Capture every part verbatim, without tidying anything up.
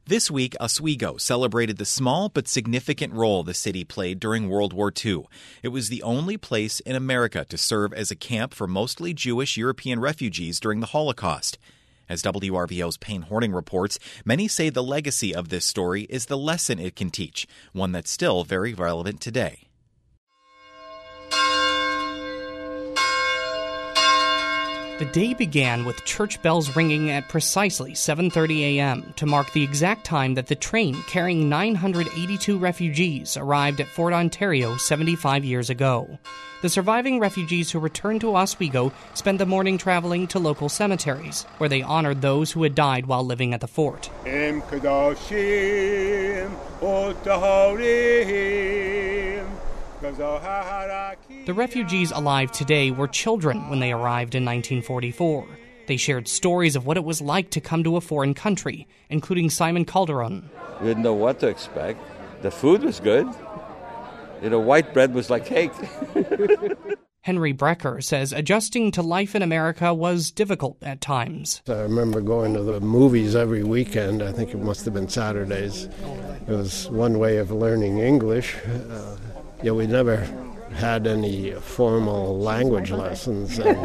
This week, Oswego celebrated the small but significant role the city played during World War Two. It was the only place in America to serve as a camp for mostly Jewish European refugees during the Holocaust. As W R V O's Payne Horning reports, many say the legacy of this story is the lesson it can teach, one that's still very relevant today. The day began with church bells ringing at precisely seven thirty a.m. to mark the exact time that the train carrying nine hundred eighty-two refugees arrived at Fort Ontario seventy-five years ago. The surviving refugees who returned to Oswego spent the morning traveling to local cemeteries, where they honored those who had died while living at the fort. The refugees alive today were children when they arrived in nineteen forty-four. They shared stories of what it was like to come to a foreign country, including Simon Calderon. We didn't know what to expect. The food was good. You know, white bread was like cake. Henry Brecker says adjusting to life in America was difficult at times. I remember going to the movies every weekend. I think it must have been Saturdays. It was one way of learning English. Uh, yeah, we never had any formal language lessons, and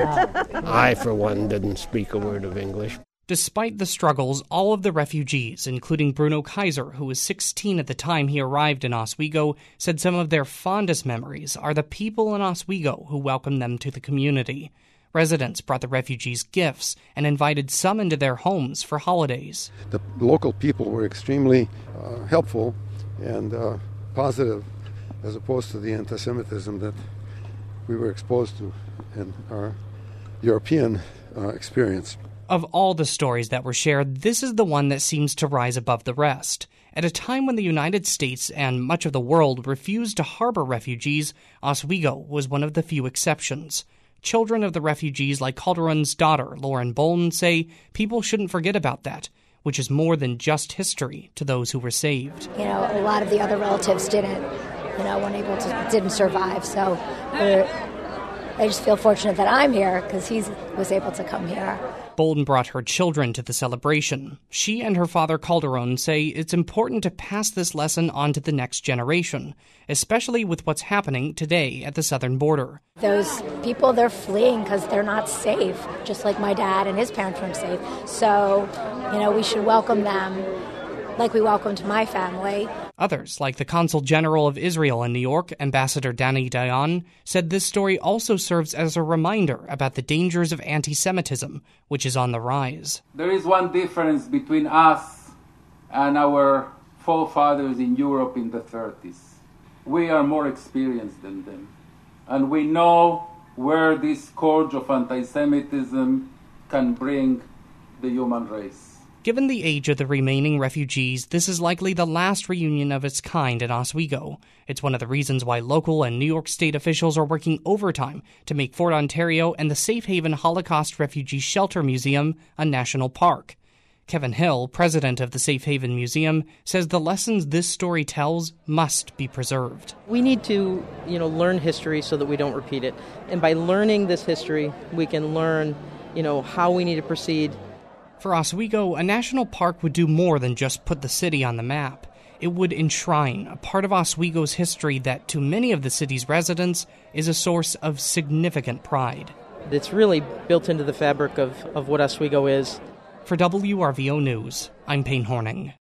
I, for one, didn't speak a word of English. Despite the struggles, all of the refugees, including Bruno Kaiser, who was sixteen at the time he arrived in Oswego, said some of their fondest memories are the people in Oswego who welcomed them to the community. Residents brought the refugees gifts and invited some into their homes for holidays. The local people were extremely uh, helpful and uh, positive, as opposed to the anti-Semitism that we were exposed to in our European uh, experience. Of all the stories that were shared, this is the one that seems to rise above the rest. At a time when the United States and much of the world refused to harbor refugees, Oswego was one of the few exceptions. Children of the refugees like Calderon's daughter, Lauren Bolin, say people shouldn't forget about that, which is more than just history to those who were saved. You know, a lot of the other relatives didn't, you know, weren't able to, didn't survive, so we're, I just feel fortunate that I'm here because he was able to come here. Bolden brought her children to the celebration. She and her father Calderon say it's important to pass this lesson on to the next generation, especially with what's happening today at the southern border. Those people, they're fleeing because they're not safe, just like my dad and his parents weren't safe. So, you know, we should welcome them like we welcomed my family. Others, like the Consul General of Israel in New York, Ambassador Danny Dayan, said this story also serves as a reminder about the dangers of anti-Semitism, which is on the rise. There is one difference between us and our forefathers in Europe in the thirties. We are more experienced than them, and we know where this scourge of anti-Semitism can bring the human race. Given the age of the remaining refugees, this is likely the last reunion of its kind in Oswego. It's one of the reasons why local and New York State officials are working overtime to make Fort Ontario and the Safe Haven Holocaust Refugee Shelter Museum a national park. Kevin Hill, president of the Safe Haven Museum, says the lessons this story tells must be preserved. We need to, you know, learn history so that we don't repeat it. And by learning this history, we can learn, you know, how we need to proceed. For Oswego, a national park would do more than just put the city on the map. It would enshrine a part of Oswego's history that, to many of the city's residents, is a source of significant pride. It's really built into the fabric of, of what Oswego is. For W R V O News, I'm Payne Horning.